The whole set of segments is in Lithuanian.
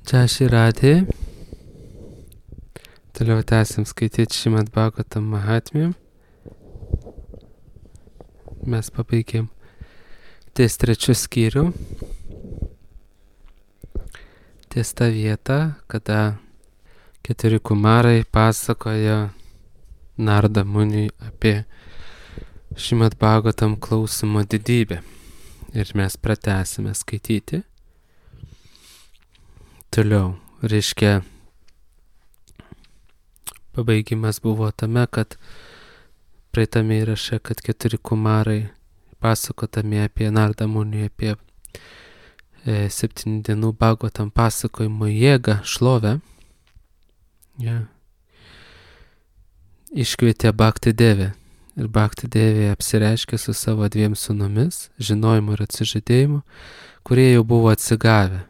Čia Širadė. Toliau tęsim skaityti Šrimad Bhagavatam Mahatmyją. Mes pabaigėm ties 3 skyrių. Ties tą vietą, kada 4 kumarai pasakoja Narada Muniui apie Šrimad Bhagavatam klausymo didybę. Ir mes pratęsime skaityti. Toliau, reiškia, pabaigimas buvo tame, kad praeitame įraše, kad 4 kumarai pasakotami apie Narada Muniui, apie 7 dienų Bhagavatam pasakojimo jėgą, šlovę, iškvietė Bhakti Devę. Ir Bhakti Devė apsireiškė su savo 2 sūnumis, žinojimu ir atsižadėjimu, kurie jau buvo atsigavę.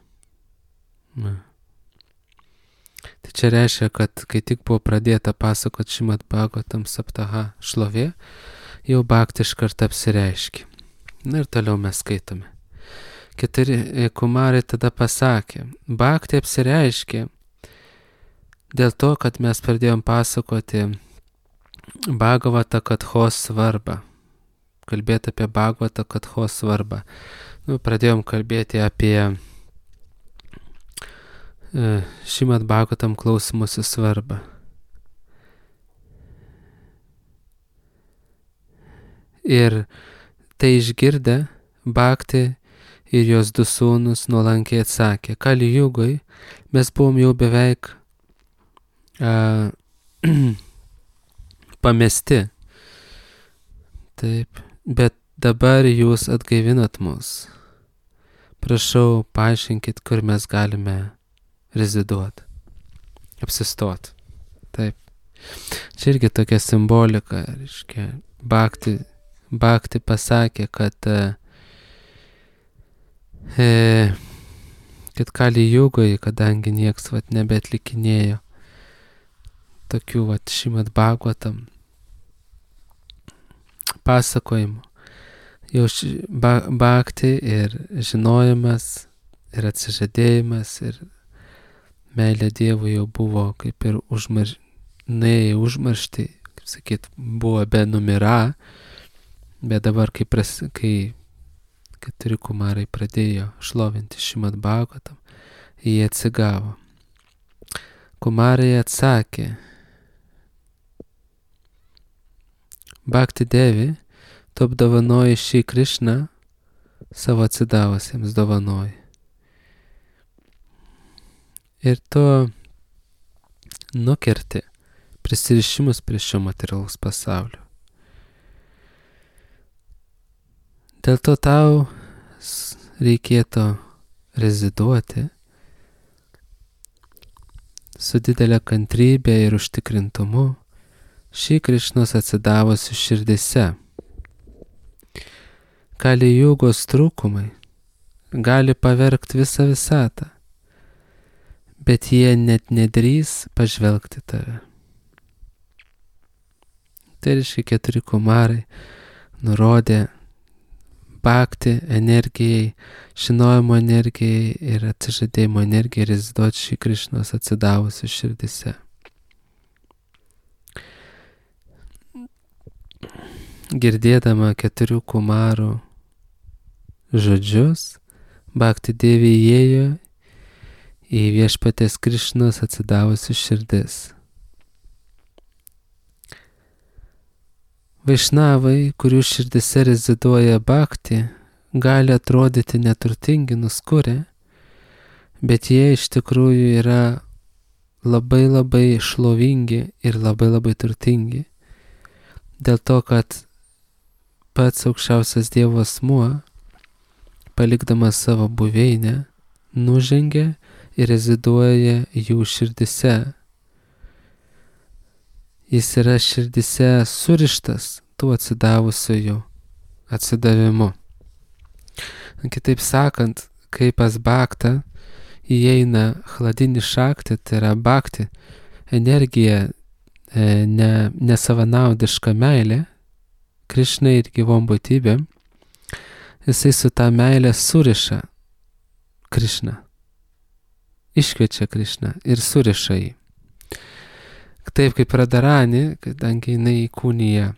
Tai čia reiškia, kad kai tik buvo pradėta pasakoti Šrimad Bhagavatam Saptaha šlovė, jau Bhakti iš karto apsireiškė. Na ir toliau mes skaitome. 4 kumarai tada pasakė, Bhakti apsireiškė dėl to, kad mes pradėjom pasakoti Bhagavata Kathos svarbą. Kalbėti apie Bhagavata Kathos svarbą. Pradėjom kalbėti apie Šrimad Bhagavatam klausymosi svarbą. Ir tai išgirdę, Bhakti ir jos 2 sūnus nuolankiai atsakė, Kali Jugoj mes buvom jau beveik pamesti. Taip, bet dabar jūs atgaivinat mus. Prašau, paaiškinkit, kur mes galime reziduoti, apsistoti. Taip. Čia irgi tokia simbolika, reiškia, Bhakti pasakė, kad Kali Jugoje, kadangi nieks nebeatlikinėjo tokių Šrimad Bhagavatam pasakojimų, jau Bhakti ir žinojimas, ir atsižadėjimas, ir meilė Dievui jau buvo kaip ir nuėję užmaršti, kaip sakyt, buvo be numira, bet dabar kai 4 kumarai pradėjo šlovinti Šrimad Bhagavatam, jie atsigavo. Kumarai atsakė, Bhakti Devi, tu apdovanoji šį Krišną, savo atsidavusiems dovanoji. Ir tu nukerti prisirišimus prie šio materialaus pasaulio. Dėl to tau reikėtų reziduoti su didelė kantrybė ir užtikrintumu šį Krišnos atsidavusių širdise. Kali Jugos trūkumai gali pavergti visą visatą, bet jie net nedrįs pažvelgti tave. Tai reiškia 4 kumarai nurodė Bhakti energijai, žinojimo energijai ir atsižadėjimo energijai reziduoti šį Krišnos atsidavusių širdise. Girdėdama 4 kumarų žodžius, Bhakti Devi įėjo į viešpaties Krišnos atsidavusių širdis. Vaišnavai, kurių širdise reziduoja Bhakti, gali atrodyti neturtingi, nuskurę, bet jie iš tikrųjų yra labai šlovingi ir labai turtingi. Dėl to, kad pats aukščiausias Dievo asmuo, palikdamas savo buveinę, nužengia ir reziduoja jų širdise. Jis yra širdise surištas tų atsidavusiųjų atsidavimu. Kitaip sakant, kai pas Bhaktą įeina chladini šakti, tai yra Bhakti energija, nesavanaudiška meilė, Krišnai ir gyvom būtybėm, jisai su tą meilę suriša Krišną iškviečia Krišną ir suriša jį. Taip kaip Radharani, kadangi jinai įkūnija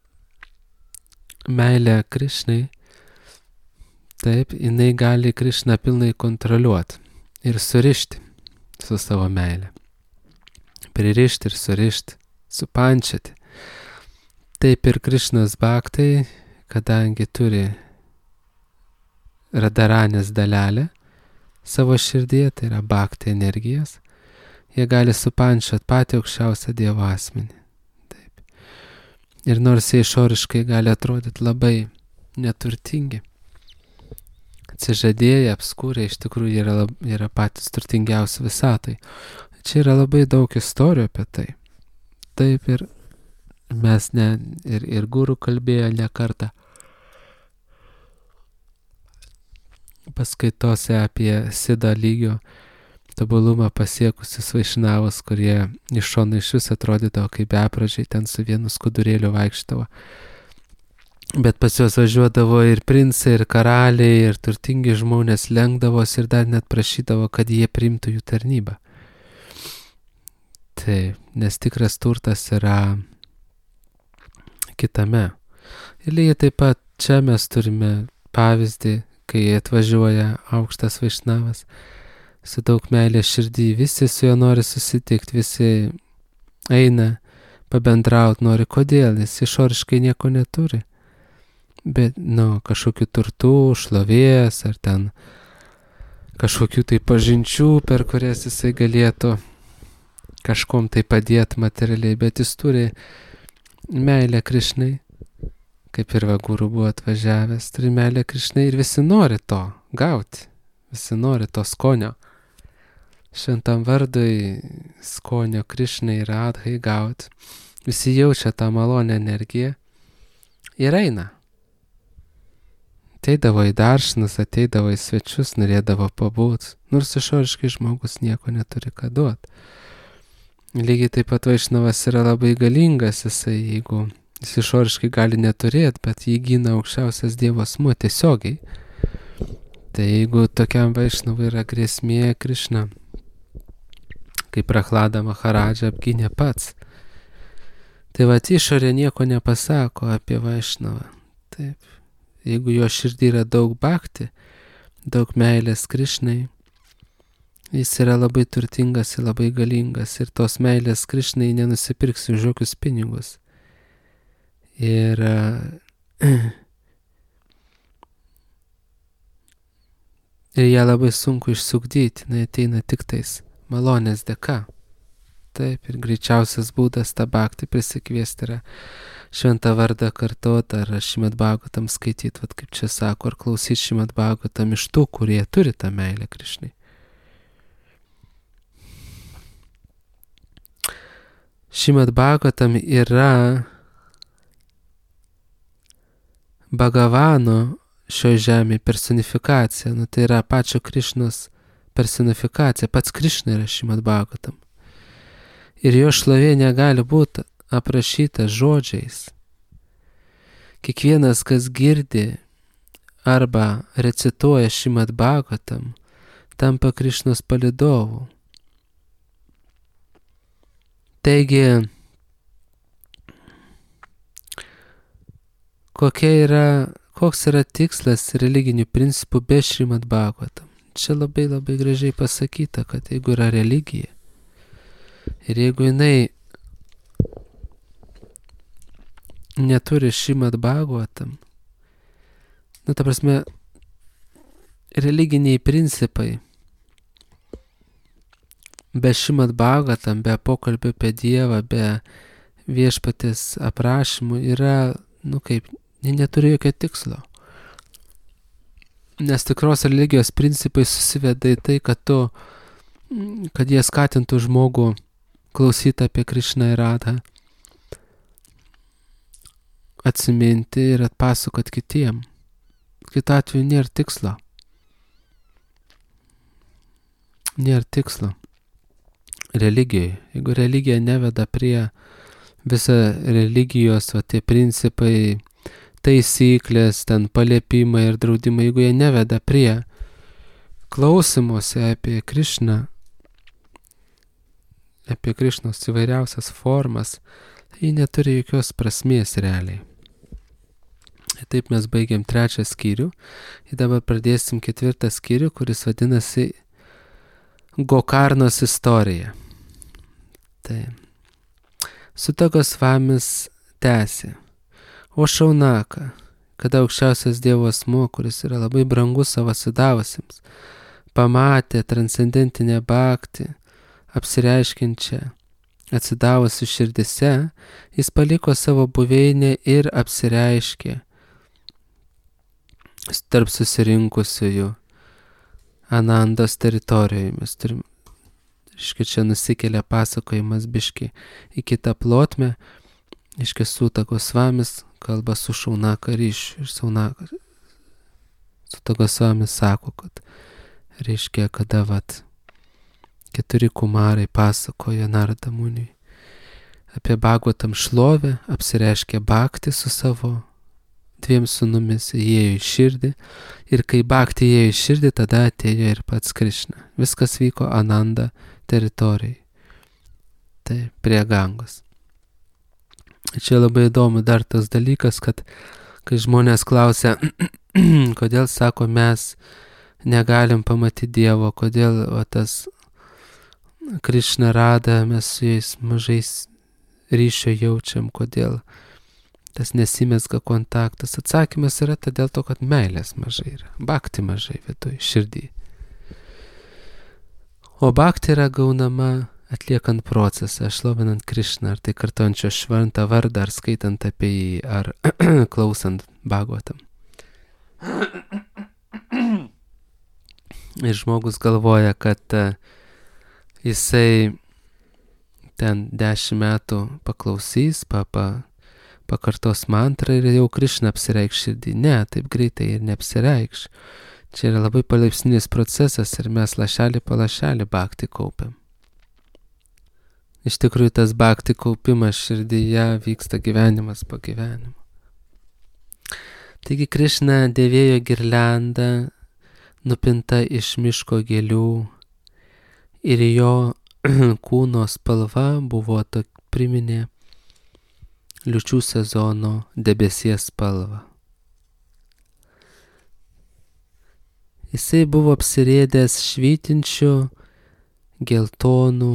meilę Krišnai, taip, jinai gali Krišną pilnai kontroliuoti ir surišti su savo meilė. Pririšti ir surišti, supančiati. Taip ir Krišnos bhaktai, kadangi turi Radharanės dalelę savo širdyje, tai yra bhakti energijas, jie gali supančioti patį aukščiausią Dievo asmenį. Taip. Ir nors jie išoriškai gali atrodyti labai neturtingi, atsižadėję, apskūrę, iš tikrųjų yra patys turtingiausi visatai. Čia yra labai daug istorijų apie tai. Taip ir mes ir guru kalbėjo ne kartą paskaitose apie Siddha lygio tobulumą pasiekusius vaišnavus, kurie iš šono iš vis atrodydavo kaip bepročiai, ten su vienu skudurėliu vaikštavo. Bet pas juos važiuodavo ir princai, ir karaliai, ir turtingi žmonės lenkdavosi ir dar net prašydavo, kad jie priimtų jų tarnybą. Taip, nes tikras turtas yra kitame. Ir lygiai taip pat čia mes turime pavyzdį, kai atvažiuoja aukštas vaišnavas su daug meilės širdį, visi su juo nori susitikti, visi eina pabendrauti nori. Kodėl? Jis išoriškai nieko neturi. Bet, kažkokių turtų, šlovės ar ten kažkokių tai pažinčių, per kurias jisai galėtų kažkom tai padėti materialiai, bet jis turi meilę Krišnai, kaip ir guru buvo atvažiavęs, turi meilę Krišnai ir visi nori to gauti, visi nori to skonio. Šventam vardui skonio Krišnai ir Radhai gauti, visi jaučia tą malonę energiją ir eina. Ateidavo į daršanus, ateidavo į svečius, norėdavo pabūti, nors išoriškai žmogus nieko neturi ką duoti. Lygiai taip pat vaišnavas yra labai galingas, jeigu jis išoriškai gali neturėti, bet jį gina aukščiausias Dievo asmuo tiesiogiai. Tai jeigu tokiam vaišnavui yra grėsmė Krišna, kaip Prahlada Maharadža apgynė pats, tai išorė nieko nepasako apie vaišnavą. Taip. Jeigu jo širdį yra daug bhakti, daug meilės Krišnai, jis yra labai turtingas ir labai galingas ir tos meilės Krišnai nenusipirksi už jokius pinigus. Ir ją labai sunku išsukdyti, jinai ateina tik tais malonės dėka. Taip, ir greičiausias būdas tą bhaktį prisikviesti yra šventą vardą kartot ar Šrimad Bhagavatam skaityti, kaip čia sako, ar klausyti Šrimad Bhagavatam iš tų, kurie turi tą meilę Krišnai. Šrimad Bhagavatam yra Bhagavano šio žemė personifikacija, tai yra pačio Krišnos personifikacija, pats Krišna yra Šrimad Bhagavatam. Ir jo šlovė negali būti aprašyta žodžiais. Kiekvienas, kas girdi arba recituoja Šrimad Bhagavatam, tampa Krišnos palidovu. Taigi, koks yra tikslas religinių principų be Šrimad Bhagavatam? Čia labai labai gražiai pasakyta, kad jeigu yra religija ir jeigu jinai neturi Šrimad Bhagavatam, ta prasme, religiniai principai be Šrimad Bhagavatam, be pokalbio apie Dievą, be viešpatės aprašymų yra, neturi jokio tikslo. Nes tikros religijos principai susiveda į tai, kad jie skatintų žmogų klausyti apie Krišną ir Radhą, atsiminti ir atpasakot kitiem. Kitu atveju nėra tikslo. Nėra tikslo religijoje. Jeigu religija neveda prie visą religijos, tie principai, taisyklės, ten paliepimai ir draudimai, jeigu jie neveda prie klausimuose apie Krišną apie Krišnos įvairiausias formas, tai neturi jokios prasmės realiai. Ir taip mes baigiam 3 skyrių ir dabar pradėsim 4 skyrių, kuris vadinasi Gokarnos istorija. Tai Suta Gosvamis tęsė: O Šaunaka, kada aukščiausias Dievo asmuo, kuris yra labai brangus savo atsidavusiems, pamatė transcendentinę bhaktį, apsireiškinčią atsidavusių širdise, jis paliko savo buveinę ir apsireiškė tarp susirinkusiųjų Anandos teritorijoje. Mes turim, čia nusikelia pasakojimas biški į kitą plotmę, Suta Gosvamis kalba su Šaunaka ryšiu ir Suta Gosvamis sako, kad kada 4 kumarai pasakoja Narada Muniui apie Bhagavatam šlovę, apsireiškė bhaktį su savo 2 sūnumis, įėjo į širdį ir kai bhaktį įėjo į širdį, tada atėjo ir pats Krišna. Viskas vyko Ananda teritorijai, tai prie Gangos. Čia labai įdomu dar tas dalykas, kad kai žmonės klausia, kodėl, sako, mes negalim pamatyti Dievo, kodėl tas Krišna Rada, mes su jais mažais ryšio jaučiam, kodėl tas nesimezga kontaktas. Atsakymas yra todėl to, kad meilės mažai yra, bhakti mažai viduj, širdį. O bhakti yra gaunama atliekant procesą, šlovinant Krišną, ar tai kartojančio šventą vardą, ar skaitant apie jį, ar klausant Bhagavatam. Ir žmogus galvoja, kad jisai ten 10 metų paklausys, pakartos mantrą ir jau Krišna apsireikš širdį. Ne, taip greitai ir neapsireikš. Čia yra labai palaipsninis procesas ir mes lašelį po lašelį bhaktį kaupiam. Iš tikrųjų, tas bhaktį kaupimas širdyje vyksta gyvenimas po gyvenimo. Taigi Krišna dėvėjo girliandą, nupinta iš miško gėlių, ir jo kūno spalva buvo priminė liūčių sezono debesies spalvą. Jisai buvo apsirėdęs švytinčių geltonų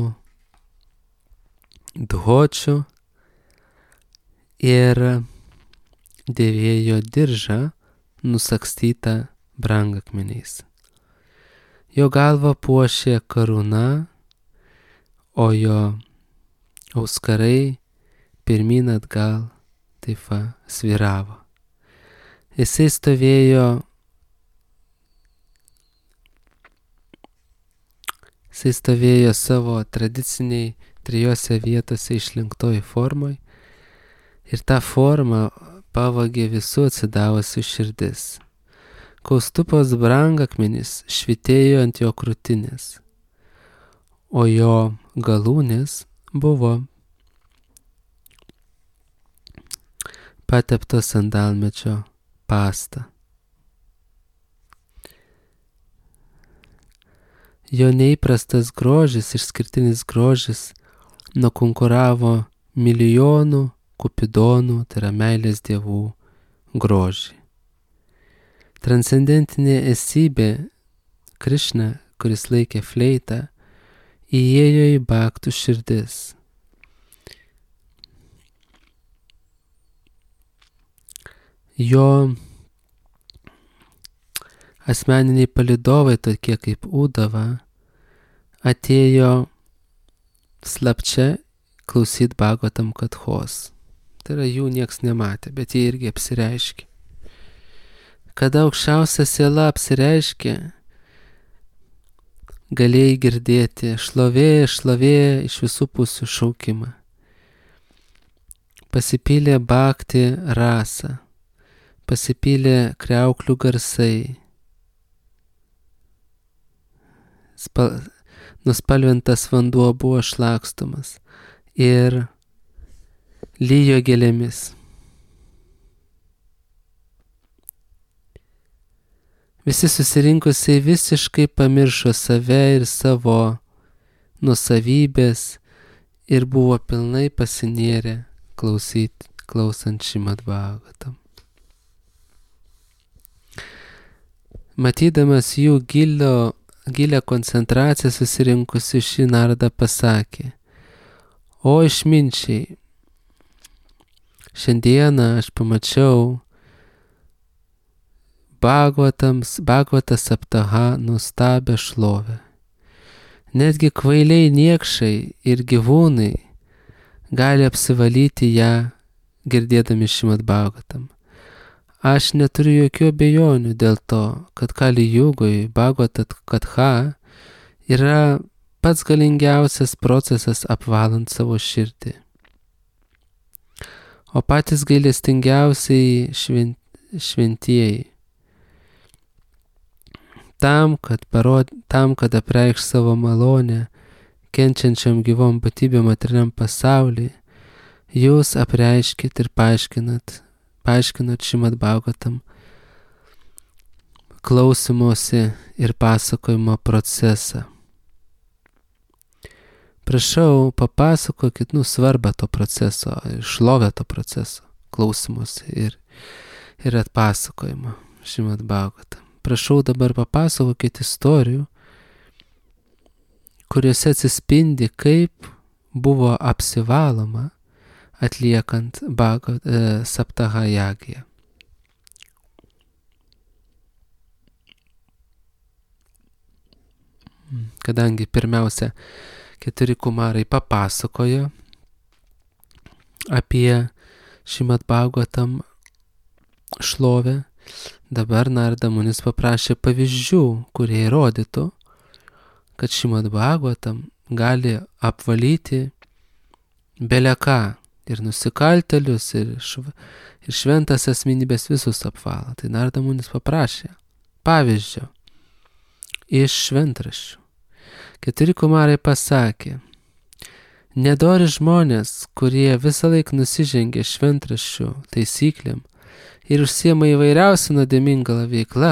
dhočių ir dėvėjo diržą nusakstytą brangakmeniais. Jo galvą puošė karūna, o jo auskarai pirmyn atgal taip sviravo. Jisai stovėjo savo tradiciniai 3 vietose išlinktoj formoj ir tą formą pavogė visų atsidavusių širdis. Kaustupos brangakmenis švytėjo ant jo krūtinės, o jo galūnės buvo pateptos sandalmečio pasta. Jo neįprastas grožis, išskirtinis grožis, nukonkuravo milijonų kupidonų, tai yra meilės dievų grožį. Transcendentinė esybė Krišna, kuris laikė fleitą, įėjo į bhaktų širdis. Jo asmeniniai palydovai, tokie kaip Udava, atėjo slapčia klausyt Bhagavatam kathos. Tai yra, jų nieks nematė, bet jie irgi apsireiškė. Kada aukščiausia siela apsireiškė, galėjai girdėti šlovė, šlovė iš visų pusių šaukimą. Pasipylė bhakti rasa, pasipylė kriauklių garsai, nuspalvintas vanduo buvo šlakstomas ir lyjo gėlėmis. Visi susirinkusiai visiškai pamiršo save ir savo nusavybės, ir buvo pilnai pasinėrę klausant Šrimad Bhagavatam. Matydamas jų gilią koncentraciją susirinkusi, Šri Narada pasakė: o išminčiai, šiandieną aš pamačiau Bhagavata Saptaha nuostabią šlovę. Netgi kvailiai niekšai ir gyvūnai gali apsivalyti ją, girdėdami Šrimad Bhagavatam. Aš neturiu jokių abejonių dėl to, kad Kali Jugoj Bhagavata Katha yra pats galingiausias procesas apvalant savo širdį. O patys gailestingiausiai šventieji, tam, kad apreikš savo malonę kenčiančiam gyvom būtybėm materialiam pasauly, jūs apreiškit ir paaiškinat Šrimad Bhagavatam klausymosi ir pasakojimo procesą. Prašau, papasakokit svarbą to proceso, šlovę to proceso, klausymosi ir atpasakojimo Šrimad Bhagavatam. Prašau, dabar papasakokit istorijų, kuriuose atsispindi, kaip buvo apsivaloma atliekant Saptaha Jagją. Kadangi pirmiausia 4 kumarai papasakojo apie Šrimad Bhagavatam šlovę, dabar Narada Munis paprašė pavyzdžių, kurie įrodytų, kad Šrimad Bhagavatam gali apvalyti beleką, ir nusikaltėlius, ir šventas asmenybės visus apvalo. Tai Narada Munis paprašė pavyzdžio iš šventraščių. 4 kumarai pasakė: nedori žmonės, kurie visą laiką nusižengia šventraščių taisyklėm ir užsiema įvairiausią nuodėmingą veiklą,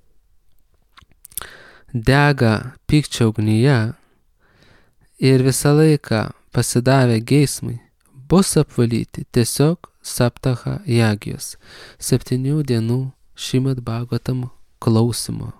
dega pykčio ugnyje ir visą laiką pasidavę geismui, bus apvalyti tiesiog Saptaha Jagijos 7 dienų Šrimad Bhagavatam klausymo.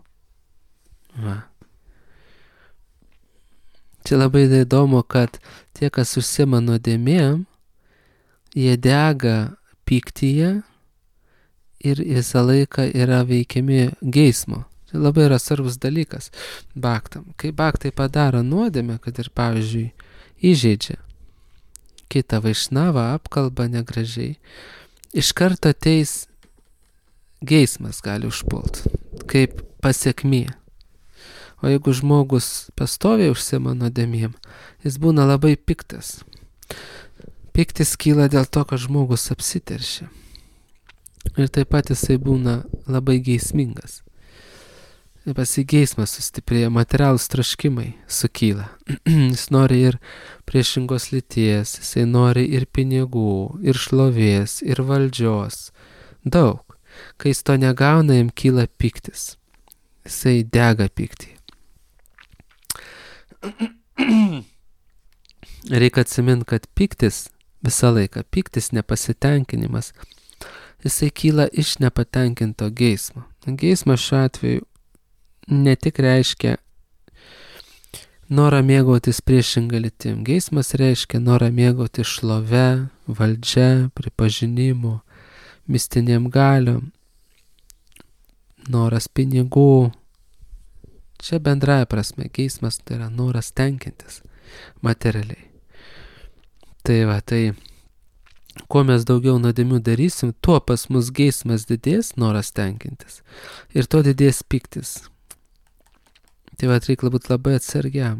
Čia labai įdomu, kad tie, kas užsiema nuodėmėm, jie dega pyktyje ir visą laiką yra veikiami geismo. Tai labai yra svarbus dalykas bhaktam. Kai bhaktai padaro nuodėmę, kad ir pavyzdžiui įžeidžia kitą vaišnavą, apkalba negražiai, iš karto ateis geismas gali užpult, kaip pasekmė. O jeigu žmogus pastoviai užsiema nuodėmėm, jis būna labai piktas. Piktis kyla dėl to, kad žmogus apsiteršia. Ir taip pat jisai būna labai geismingas. Pasigeismas sustiprėja, materialūs troškimai sukyla. Jis nori ir priešingos lyties, jisai nori ir pinigų, ir šlovės, ir valdžios. Daug. Kai jis to negauna, jam kyla piktis. Jisai dega pyktį. Reikia atsiminti, kad piktis visą laiką, piktis nepasitenkinimas, jisai kyla iš nepatenkinto geismo. Geismas šiuo atveju ne tik reiškia norą mėgautis priešingą lytim. Geismas reiškia norą mėgautis šlove, valdžia, pripažinimu, mistinėm galiom, noras pinigų. Čia bendraja prasme, geismas tai yra noras tenkintis materialiai. Tai kuo mes daugiau nuodėmių darysim, tuo pas mus geismas didės, noras tenkintis, ir tuo didės piktis. Tai reikia būti labai atsargiam.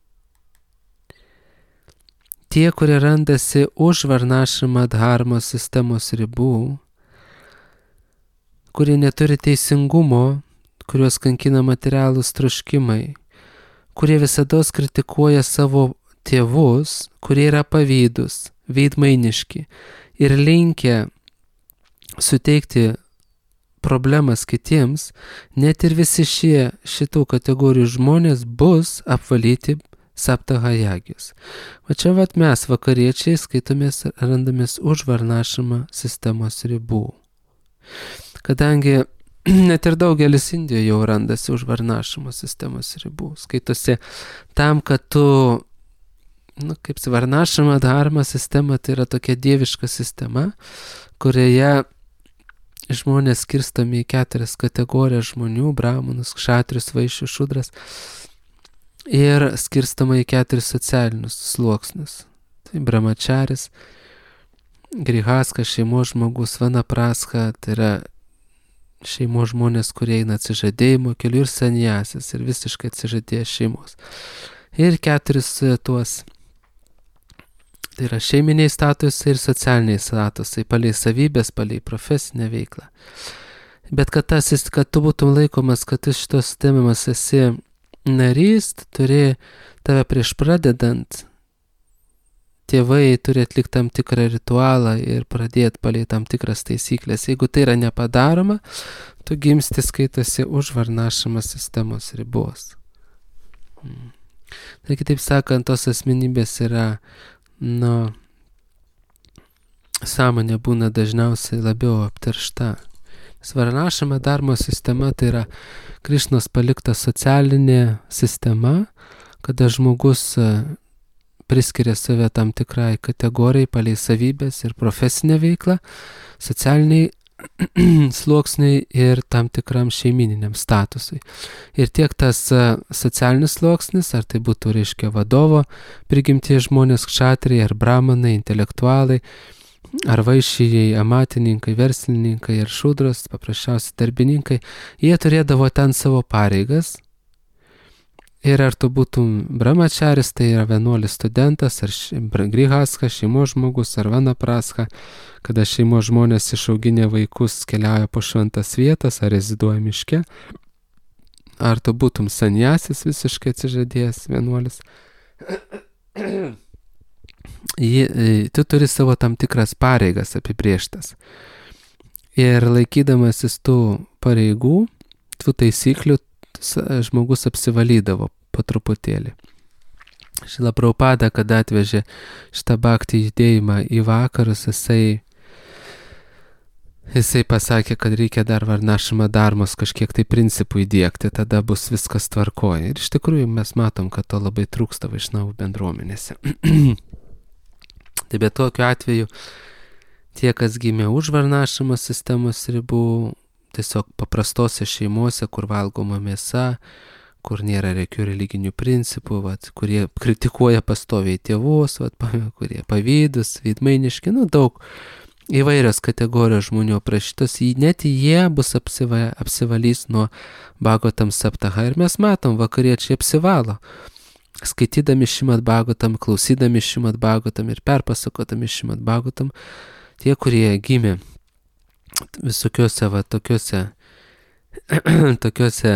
Tie, kurie randasi už varnašrama dharmos sistemos ribų, kurie neturi teisingumo, kuriuos kankina materialūs troškimai, kurie visados kritikuoja savo tėvus, kurie yra pavydūs, veidmainiški ir linkę suteikti problemas kitiems, net ir visi šitų kategorijų žmonės bus apvalyti saptahajagius. Va čia mes vakariečiai skaitomės, randamės už varnašama sistemos ribų. Kadangi net ir daugelis Indijoje jau randasi už varnašama sistemos ribų. Skaitosi tam, kad tu, kaip varnašama dharma sistema, tai yra tokia dieviška sistema, kurioje žmonės skirstomi į 4 kategorijas žmonių: brahmanus, kšatrius, vaišius, šudras, ir skirstoma į 4 socialinius sluoksnius. Tai brahmačaris, grihaskas, šeimos žmogus, vanaprastha, tai yra šeimos žmonės, kurie eina atsižadėjimo keliu, ir sanjasis, ir visiškai atsižadėję šeimos. Ir 4 tuos, tai yra šeiminiai statusai ir socialiniai statusai, palei savybės, palei profesinę veiklą. Bet kad tu būtum laikomas, kad iš šitos sistemas esi narys, turi tave prieš pradedant, tėvai turi atlikti tam tikrą ritualą ir pradėti palei tam tikras taisyklės. Jeigu tai yra nepadaroma, tu gimsti, skaitasi, už varnašamos sistemos ribos. Tai kitaip sakant, tos asmenybės yra, sąmonė būna dažniausiai labiau apteršta. Varnašama dharma sistema tai yra Krišnos palikta socialinė sistema, kada žmogus priskiria save tam tikrai kategorijai palei savybės ir profesinę veiklą, socialiniai sluoksniai ir tam tikram šeimininiam statusui. Ir tiek tas socialinis sluoksnis, ar tai būtų, reiškia, vadovo prigimtie žmonės, kšatriai ar brahmanai, intelektualai, ar vaišijai, amatininkai, verslininkai ir šudras, paprasčiausi darbininkai, jie turėdavo ten savo pareigas. Ir ar tu būtum brahmačaris, tai yra vienuolis studentas, ar grihaskas, šeimos žmogus, ar vanaprastha, kada šeimos žmonės išauginę vaikus keliauja po šventas vietas, ar reziduoja miške, ar tu būtum sanjasis, visiškai atsižadėjęs vienuolis. Tu turi savo tam tikras pareigas apibrėžtas. Ir laikydamasis tų pareigų, tų taisyklių, žmogus apsivalydavo po truputėlį. Šrila Prabhupada, kada atvežė šitą bhakti judėjimą į vakarus, jisai pasakė, kad reikia dar varnašama dharmos kažkiek tai principų įdiegti, tada bus viskas tvarkoja. Ir iš tikrųjų mes matom, kad to labai trūksta Vaišnavų bendruomenėse. Tai bet tokiu atveju tie, kas gimė už varnašamos sistemos ribų, tiesiog paprastose šeimose, kur valgoma mėsa, kur nėra jokių religinių principų, kurie kritikuoja pastoviai tėvus, kurie pavydus, veidmainiški, daug įvairios kategorijos žmonių aprašytos, net jie bus apsivalys nuo Bhagavatam saptaha. Ir mes matom, vakariečiai apsivalo, skaitydami Šrimad Bhagavatam, klausydami Šrimad Bhagavatam ir perpasakodami Šrimad Bhagavatam, tie, kurie gimė visokiuose tokiuose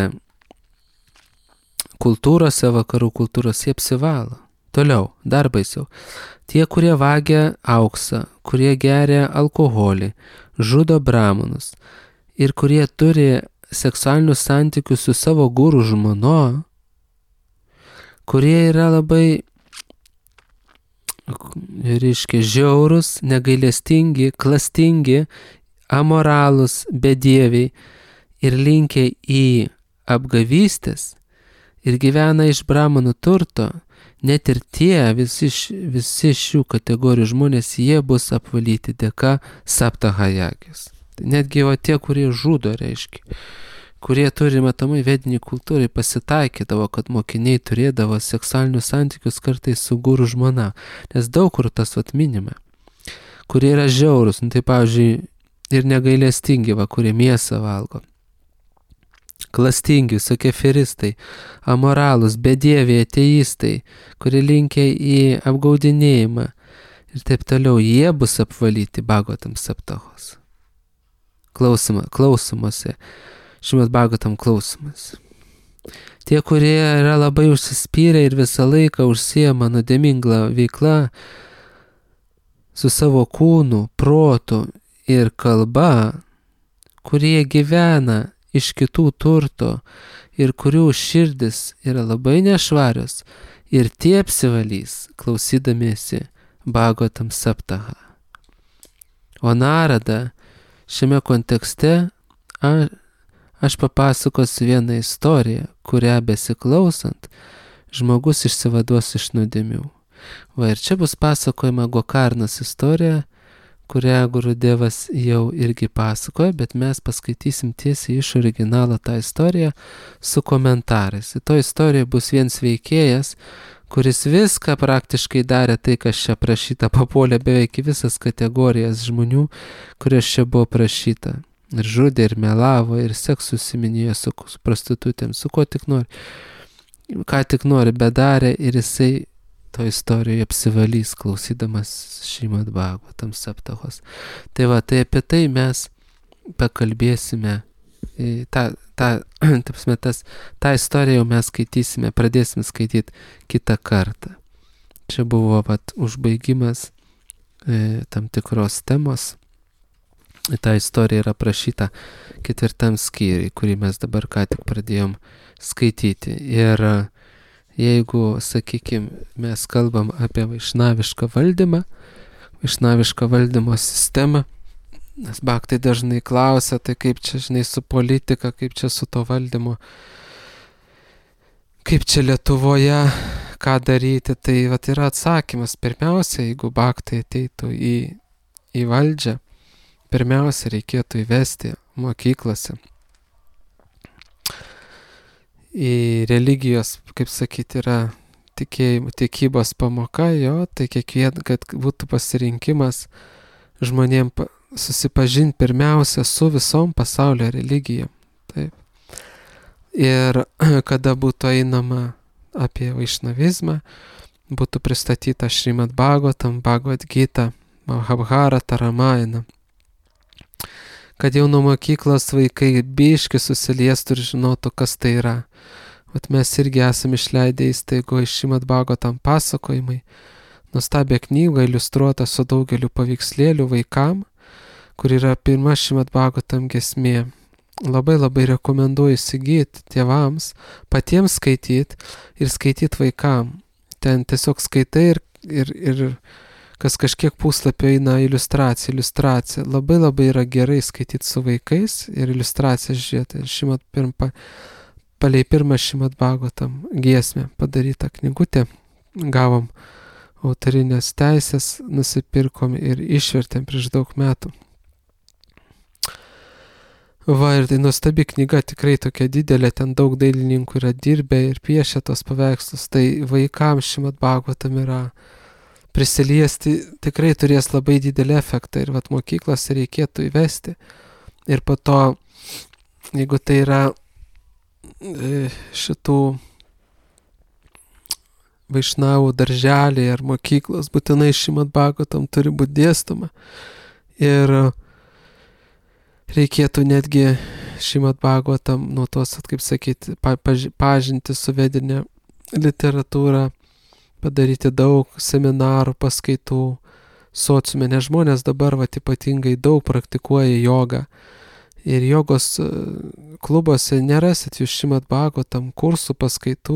kultūrose, vakarų kultūros, jie apsivalo. Toliau, dar baisiau. Tie, kurie vagia auksą, kurie geria alkoholį, žudo brahmanus ir kurie turi seksualinius santykius su savo guru žmono, kurie yra labai, reiškia, žiaurus, negailestingi, klastingi, amoralūs, bedieviai ir linkę į apgavystės ir gyvena iš brahmanų turto, net ir tie visi šių kategorijų žmonės, jie bus apvalyti dėka saptahajagis. Tai netgi tie, kurie žudo, reiškia, kurie turi, matomai, vedinį kultūrai pasitaikydavo, kad mokiniai turėdavo seksualinius santykius kartais su guru žmona, nes daug kur tas minima, kurie yra žiaurus, tai pavyzdžiui, ir negailestingi, kurie mėsą valgo, klastingi, visokie aferistai, amoralūs, bedieviai, ateistai, kurie linkę į apgaudinėjimą ir taip toliau, jie bus apvalyti Bhagavatam saptahos. Klausimuose, Šrimad Bhagavatam klausimas. Tie, kurie yra labai užsispyrę ir visą laiką užsiema nuodėminga veikla su savo kūnu, protu ir kalba, kurie gyvena iš kitų turto ir kurių širdis yra labai nešvarios ir tie apsivalys, klausydamiesi Bhagavatam Saptaha. O Narada šiame kontekste aš papasakosiu vieną istoriją, kurią besiklausant žmogus išsivaduos iš nuodėmių. Va ir čia bus pasakojama Gokarnos istorija, kurią Gurudevas jau irgi pasakoja, bet mes paskaitysim tiesiai iš originalo tą istoriją su komentarais. Į to istorijoje bus vienas veikėjas, kuris viską praktiškai darė tai, kas čia prašyta, papuolė beveik visas kategorijas žmonių, kurios čia buvo prašyta. Ir žudė, ir melavo, ir seksu užsiiminėjo su prostitutėm, su ko tik nori. Ką tik nori bedarė ir jisai to istorijoje apsivalys, klausydamas Šrimad Bhagavatam Saptahos. Tai va, tai apie tai mes pakalbėsime. tą istoriją jau mes skaitysime, pradėsime skaityti kitą kartą. Čia buvo užbaigimas tam tikros temos. Ta istorija yra aprašyta 4 skyriui, kurį mes dabar ką tik pradėjom skaityti. Ir jeigu, sakykime, mes kalbam apie vaišnavišką valdymą, vaišnavišką valdymo sistemą, nes bhaktai dažnai klausia, tai kaip čia, žinai, su politika, kaip čia su to valdymu, kaip čia Lietuvoje, ką daryti, tai yra atsakymas. Pirmiausia, jeigu bhaktai ateitų į valdžią, pirmiausia, reikėtų įvesti mokyklose į religijos, kaip sakyti, yra tikybos pamoka, jo, tai kad būtų pasirinkimas žmonėm susipažinti pirmiausia su visom pasaulio religijom. Taip. Ir kada būtų einama apie vaišnavizmą, būtų pristatyta Šrimad Bhagavatam, Bhagavad Gita, Mahabharata, Ramayana. Kad jau nuo mokyklos vaikai biški susiliestų ir žinotų, kas tai yra. Vat mes irgi esame išleidę įstaigoje Šrimad Bhagavatam pasakojimai, nuostabią knygą iliustruotą su daugeliu paveikslėlių vaikam, kur yra pirma Šrimad Bhagavatam giesmė. Labai rekomenduoju įsigyti tėvams, patiems skaityti ir skaityti vaikam. Ten tiesiog skaitai ir kas kažkiek puslapio eina iliustracija. Labai yra gerai skaityti su vaikais ir iliustraciją žiūrėti. Palei pirmą Šrimad Bhagavatam giesmę padarytą knygutę gavom autorinės teisės, nusipirkom ir išvertėm prieš daug metų. Va, ir tai nuostabi knyga, tikrai tokia didelė, ten daug dailininkų yra dirbę ir piešę tos paveikslus, tai vaikams Šrimad Bhagavatam yra prisiliesti, tikrai turės labai didelį efektą ir mokyklose reikėtų įvesti. Ir po to, jeigu tai yra šitų vaišnavų darželiai ar mokyklos, būtinai Šrimad Bhagavatam turi būti dėstoma. Ir reikėtų netgi Šrimad Bhagavatam nuo tos, kaip sakyti, pažinti su vedine literatūra, padaryti daug seminarų, paskaitų sociume, nes žmonės dabar ypatingai daug praktikuoja jogą. Ir jogos klubuose nerasit jūs Šrimad Bhagavatam kursų, paskaitų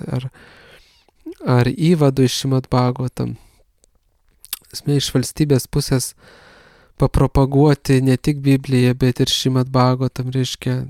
ar įvadų iš Šrimad Bhagavatam. Iš valstybės pusės papropaguoti ne tik Bibliją, bet ir Šrimad Bhagavatam, reiškia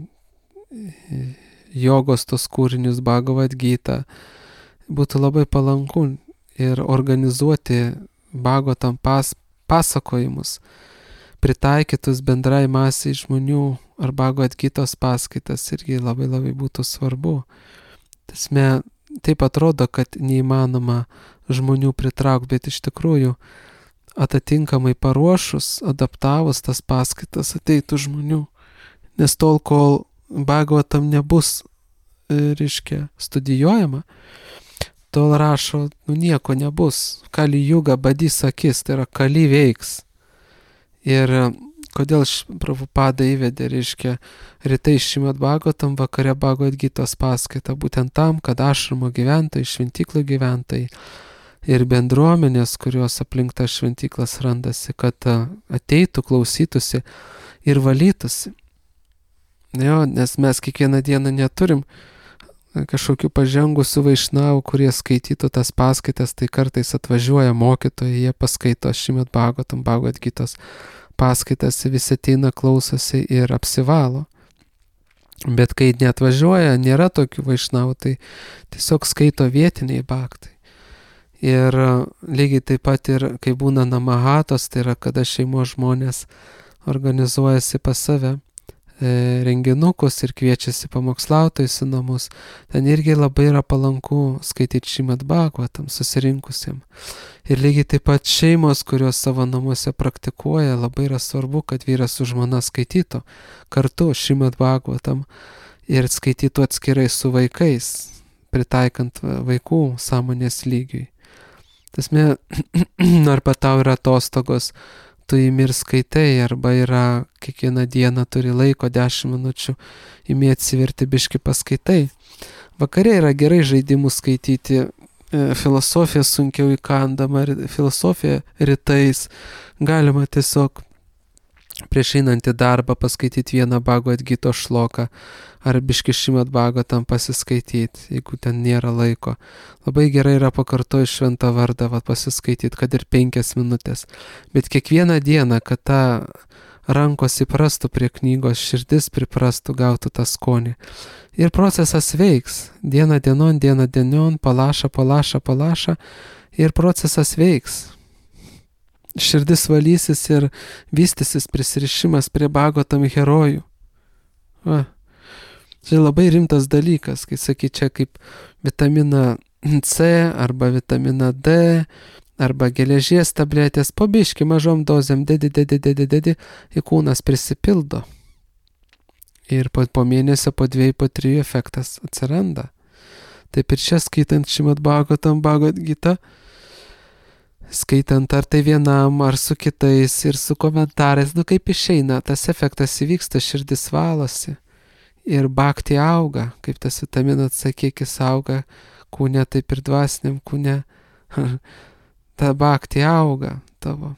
jogos tos kūrinius, Bhagavad Gita. Būtų labai palanku ir organizuoti Bhagavatam pasakojimus, pritaikytus bendrai masiai žmonių ar Bhagavad Gitos paskaitas irgi labai būtų svarbu. Tasme, taip atrodo, kad neįmanoma žmonių pritraukti, bet iš tikrųjų atitinkamai paruošus, adaptavus tas paskaitas ateitų žmonių. Nes tol, kol Bhagavatam nebus, reiškia, studijuojama, tol rašo, nieko nebus. Kali juga badys akis, tai yra kali veiks. Ir kodėl Prabhupada įvedė, reiškia, rytai Šrimad Bhagavatam, vakare Bhagavad Gitos paskaita, būtent tam, kad ašramo gyventojai, šventyklų gyventojai ir bendruomenės, kurios aplink tas šventyklas randasi, kad ateitų, klausytųsi ir valytųsi. Jo, nes mes kiekvieną dieną neturim kažkokių pažengusių vaišnavų, kurie skaitytų tas paskaitas, tai kartais atvažiuoja mokytojai, jie paskaito Šrimad Bhagavatam, Bhagavad Gitos paskaitas, visi ateina, klausosi ir apsivalo. Bet kai neatvažiuoja, nėra tokių vaišnavų, tai tiesiog skaito vietiniai bhaktai. Ir lygiai taip pat ir kai būna namahatos, tai yra kada šeimos žmonės organizuojasi pas save renginukus ir kviečiasi pamokslautojus į namus, ten irgi labai yra palanku skaityti Šrimad Bhagavatam susirinkusiem. Ir lygiai taip pat šeimos, kurios savo namuose praktikuoja, labai yra svarbu, kad vyras su žmona skaitytų kartu Šrimad Bhagavatam ir skaitytų atskirai su vaikais, pritaikant vaikų sąmonės lygiui. Tasme, arba tau yra atostogos, tu įmi ir skaitai, arba yra kiekvieną dieną turi laiko 10 minučių, įmi atsiverti biški paskaitai. Vakare yra gerai žaidimų skaityti, filosofija sunkiau įkandama, filosofija rytais, galima tiesiog prieš einant į darbą paskaityti vieną Bhagavad Gitos šloką, ar biški Šrimad Bhagavatam pasiskaityti, jeigu ten nėra laiko. Labai gerai yra pakartoju šventą vardą, pasiskaityti, kad ir 5 minutės. Bet kiekvieną dieną, kad ta rankos įprastų prie knygos, širdis priprastų, gautų tą skonį. Ir procesas veiks. Diena dienon, palaša, ir procesas veiks. Širdis valysis ir vystysis prisirišimas prie Bhagavatam herojų. Tai labai rimtas dalykas, kai sakyt, čia kaip vitaminą C arba vitaminą D arba geležies tabletės, po biškį mažom dozėm dedi, į kūnas prisipildo. Ir po mėnesio, po 2, po 3 efektas atsiranda. Taip ir čia skaitant Šrimad Bhagavatam, Bhagavad Gita, skaitant ar tai vienam, ar su kitais ir su komentarais, kaip išeina, tas efektas įvyksta, širdis valosi ir bhakti auga, kaip tas vitaminas C kiekis auga kūne, taip ir dvasiniam kūne, ta bhakti auga tavo,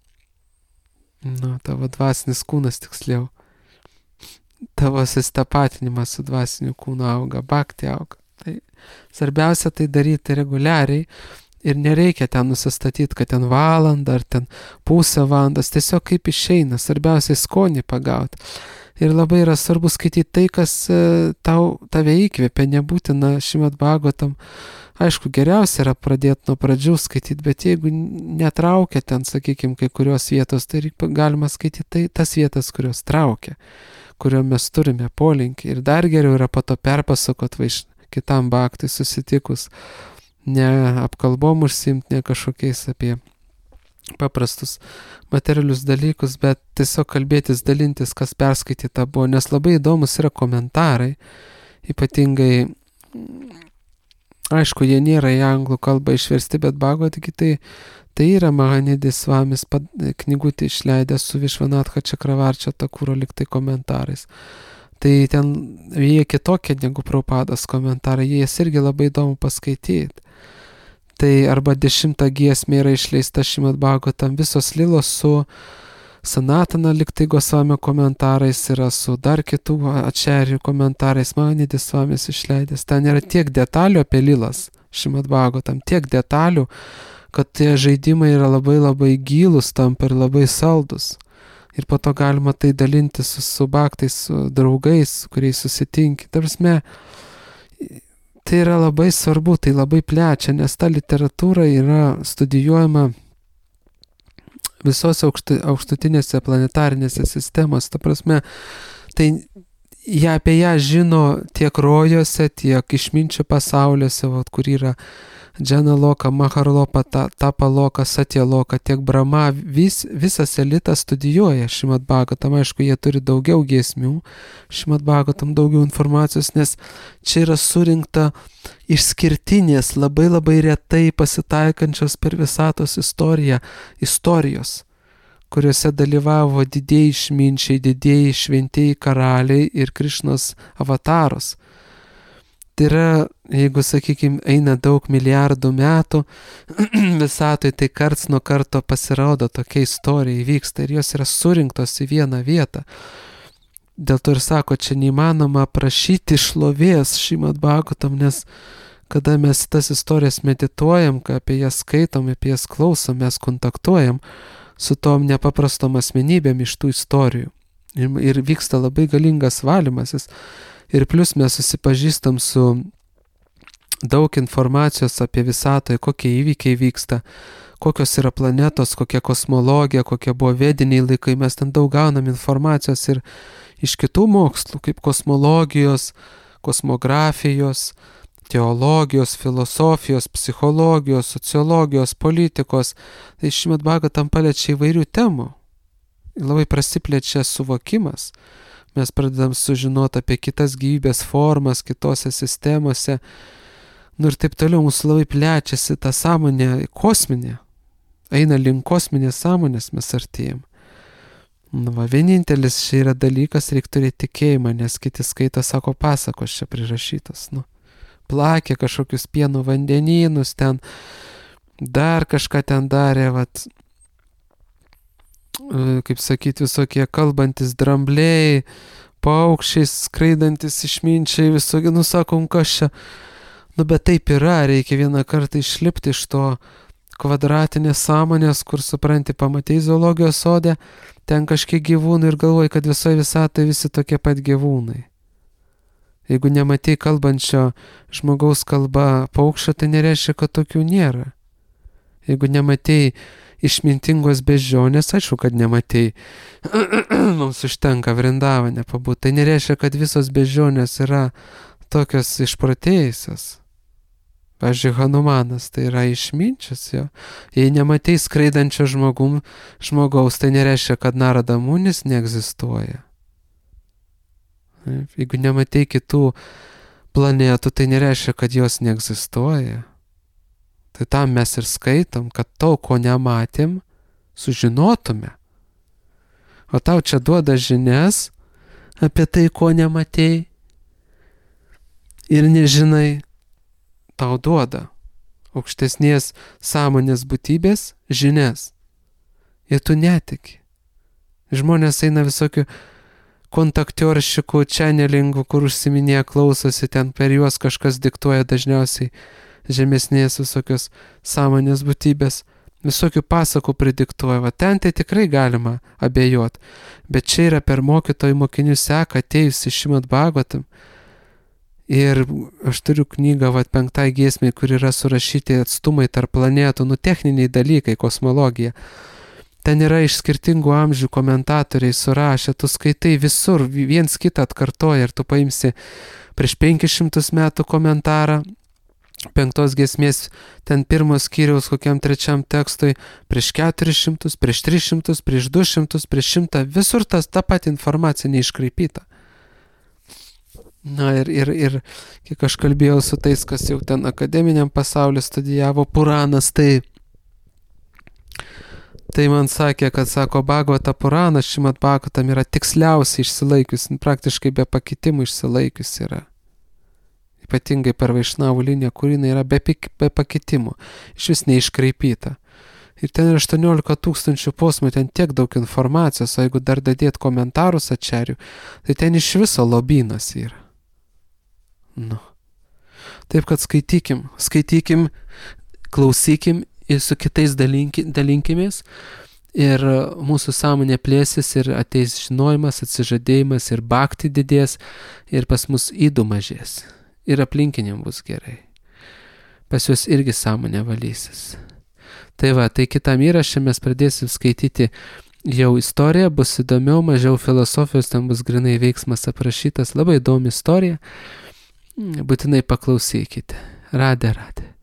tavo dvasinis kūnas tiksliau, tavo susitapatinimas su dvasiniu kūnu auga, bhakti auga. Tai svarbiausia tai daryti reguliariai. Ir nereikia ten nusistatyti, kad ten valandą ar ten pusę valandos, tiesiog kaip išeina, svarbiausiai skonį pagauti. Ir labai yra svarbu skaityti tai, kas tave įkvėpia, nebūtina Šrimad Bhagavatam. Aišku, geriausia yra pradėti nuo pradžių skaityti, bet jeigu netraukia ten, sakykime, kai kurios vietos, tai galima skaityti tas vietas, kurios traukia, kurio mes turime polinkį. Ir dar geriau yra po to perpasakot kitam bhaktui susitikus. Ne apkalbom užsiimti, ne kažkokiais apie paprastus materialius dalykus, bet tiesiog kalbėtis, dalintis, kas perskaityta buvo, nes labai įdomus yra komentarai, ypatingai, aišku, jie nėra į anglų kalbą išversti, bet Bhagavad Gitai tai yra Mahanidis Svamis knygutį išleidęs su Vishvanatha Chakravarčia Thakuro liktai komentarais. Tai ten jie kitokie negu Prabhupados komentarai, jie irgi labai įdomu paskaityti. Tai arba 10 giesmė yra išleista Šrimad Bhagavatam, visos lilos su Sanatana liktai Gosvamio komentarais, yra su dar kitų ačerių komentarais, Mahanidis Svamis išleidęs. Ten yra tiek detalių apie lilas Šrimad Bhagavatam, tiek detalių, kad tie žaidimai yra labai labai gilūs tampa ir labai saldus. Ir po to galima tai dalinti su bhaktais, su draugais, kuriais susitinki. Tarpsme, tai yra labai svarbu, tai labai plečia, nes ta literatūra yra studijuojama visos aukštutinėse planetarinėse sistemos. Ta prasme, tai apie ją žino tiek rojuose, tiek išminčių pasauliuose, kur yra Džana Loka, Maharloka, Tapa Loka, Satya Loka, tiek Brahma, visas elitas studijuoja Šrimad Bhagavatam. Aišku, jie turi daugiau giesmių, Šrimad Bhagavatam daugiau informacijos, nes čia yra surinkta išskirtinės, labai labai retai pasitaikančios per visatos istoriją istorijos, kuriuose dalyvavo didieji išminčiai, didieji šventieji karaliai ir Krišnos avataros. Tai yra, jeigu, sakykime, eina daug milijardų metų visatoj, tai karts nuo karto pasirodo tokia istorija įvyksta ir jos yra surinktos į vieną vietą. dėl to ir sako, čia neįmanoma aprašyti šlovės Šrimad Bhagavatam, nes kada mes tas istorijas medituojam, apie jas skaitom, apie jas klausom, mes kontaktuojam su tom nepaprastom asmenybėm iš tų istorijų. Ir vyksta labai galingas valymasis. Ir plus mes susipažįstam su daug informacijos apie visatoje, kokie įvykiai vyksta, kokios yra planetos, kokia kosmologija, kokie buvo vediniai laikai. Mes ten daug gaunam informacijos ir iš kitų mokslų, kaip kosmologijos, kosmografijos, teologijos, filosofijos, psichologijos, sociologijos, politikos. Tai Šrimad Bhagavatam paliečia įvairių temų. Labai prasiplečia suvokimas. Mes pradedam sužinoti apie kitas gyvybės formas, kitose sistemose. Ir taip toliau mūsų labai plečiasi ta sąmonė kosminė. Eina link kosminės sąmonės mes artėjam. Vienintelis čia yra dalykas, reikia turėti tikėjimą, nes kiti skaito, sako, pasakos čia prirašytos. Plakė kažkokius pieno vandenynus, ten dar kažką ten darė, kaip sakyti, visokie kalbantis drambliai, paukščiai, skraidantis išminčiai, visokie, sakom, kas čia. Bet taip yra, reikia vieną kartą išlipti iš to kvadratinės sąmonės, kur supranti, pamatai zoologijos sode, ten kažkiek gyvūnų ir galvoji, kad visoje visatoje visi tokie pat gyvūnai. Jeigu nematai kalbančio žmogaus kalba paukščio, tai nereiškia, kad tokių nėra. Jeigu nematai išmintingos beždžionės, aišku, kad nematai. Mums užtenka Vrindavane pabūti. Tai nereiškia, kad visos beždžionės yra tokios išprotėjusios. Pavyzdžiui, Hanumanas tai yra išminčius jo. Jei nematai skraidančio žmogaus, tai nereiškia, kad Narada Munis neegzistuoja. Jeigu nematai kitų planetų, tai nereiškia, kad jos neegzistuoja. Tai tam mes ir skaitom, kad to, ko nematėm, sužinotume. O tau čia duoda žinias apie tai, ko nematei ir nežinai. Tau duoda aukštesnės sąmonės būtybės žinias. Ir tu netiki. Žmonės eina visokių kontaktioršikų, čanelingų, kur užsiminėja, klausosi, ten per juos kažkas diktuoja dažniausiai žemesnės visokios sąmonės būtybės. Visokių pasakų pridiktuoja. Ten tai tikrai galima abejoti. Bet čia yra per mokytojų mokinių seką atėjusi Šrimad Bhagavatam. Ir aš turiu knygą 5 giesmei, kur yra surašyti atstumai tarp planetų, techniniai dalykai, kosmologija. Ten yra iš skirtingų amžių komentatoriai surašę, tu skaitai visur, viens kitą atkartoja ir tu paimsi prieš 500 metų komentarą, 5 giesmės, ten 1 skyriaus kokiam 3 tekstui, prieš 400, prieš 300, prieš 200, prieš 100, visur ta pati informacija neiškraipyta. Ir kiek aš kalbėjau su tais, kas jau ten akademiniam pasaulyje studijavo Puranas, tai man sakė, kad sako, Bhagavata Puranas, Šrimad Bhagavatam yra tiksliausiai išsilaikius, praktiškai be pakitimų išsilaikius yra. Ypatingai per Vaišnavų liniją, kur jinai yra be pakitimų, iš vis neiškraipyta. Ir ten yra 18 000 posmų, ten tiek daug informacijos, o jeigu dar dadėt komentarus ačarių, tai ten iš viso lobynas yra. Taip kad skaitykim, klausykim ir su kitais dalinkimės ir mūsų sąmonė plėsis ir ateis žinojimas, atsižadėjimas ir bhakti didės ir pas mus įdų mažės ir aplinkiniam bus gerai. Pas juos irgi sąmonė valysis. Tai kitam įrašė mes pradėsim skaityti jau istoriją, bus įdomiau, mažiau filosofijos, ten bus grinai veiksmas aprašytas, labai įdomi istorija. Būtinai paklausykite. Radė.